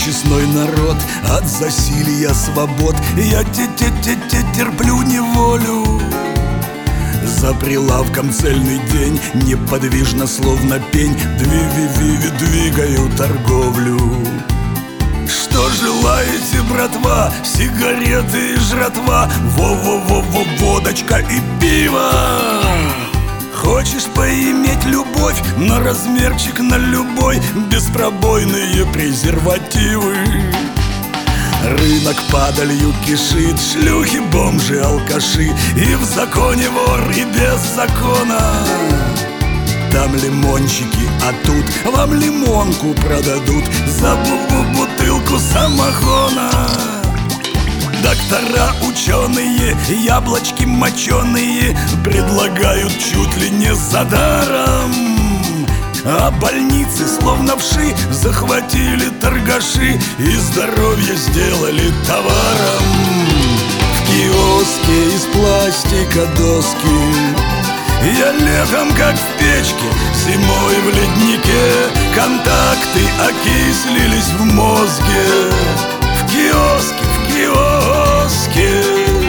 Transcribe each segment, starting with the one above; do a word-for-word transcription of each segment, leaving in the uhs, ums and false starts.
честной народ, от засилья свобод я те-те-те-те терплю неволю. За прилавком цельный день, неподвижно, словно пень, Дви-ви-ви-ви двигаю торговлю. Что желаете, братва? Сигареты и жратва, Во-во-во-во, водочка и пиво. Хочешь поиметь любовь? На размерчик на любой, беспробойные презервативы. Рынок падалью кишит, шлюхи, бомжи, алкаши, и в законе вор, и без закона. Там лимончики, а тут вам лимонку продадут за бу-бу-бутылку самогона. Доктора, ученые, яблочки моченые предлагают чуть ли не за даром. А больницы, словно вши, захватили торгаши и здоровье сделали товаром. В киоске из пластика доски, я летом как в печке, зимой в леднике, контакты окислились в мозге. В киоске, в киоске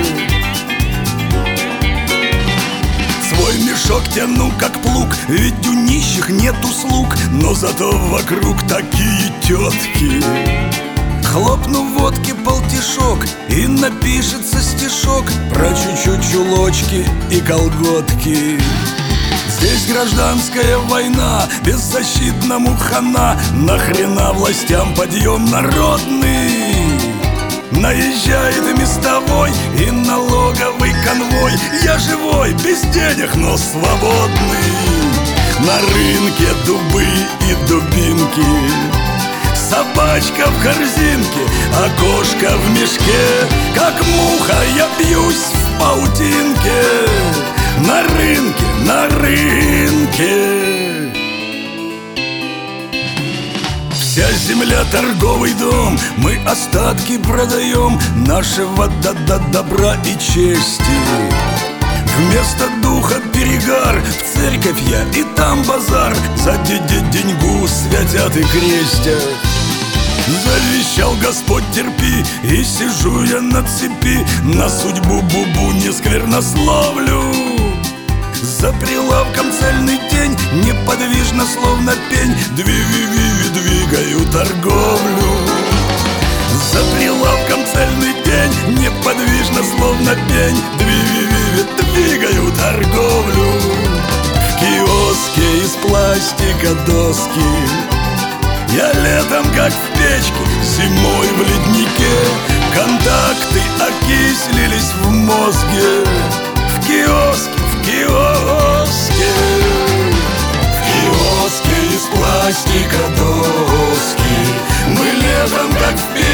свой мешок тяну как плуг, ведь у нищих нет услуг, но зато вокруг такие тетки. Хлопну водки полтишок, и напишется стишок про чуть-чуть чулочки и колготки. Здесь гражданская война, беззащитному хана, нахрена властям подъем народный? Наезжает местовой и налоговый конвой. Я живой, без денег, но свободный. На рынке дубы и дубинки, собачка в корзинке, а кошка в мешке. Как муха я бьюсь в паутинке. На рынке, на рынке. Вся земля торговый дом, мы остатки продаем нашего да-да-добра и чести. Вместо духа перегар, в церковь я и там базар, за де-де-деньгу святят и крестят. Завещал Господь, терпи, и сижу я на цепи, на судьбу бубу не сквернословлю. За прилавком цельный день, неподвижно, словно пень, Дви-ви-ви-ви двигаю торговлю. За прилавком цельный день, неподвижно, словно пень, Дви-ви-ви-ви двигаю торговлю. В киоске из пластика доски, я летом как в печке, зимой в леднике, контакты окислились в мозге. В киоске, в киоске, в киоске из пластика доски, мы летом как в печке,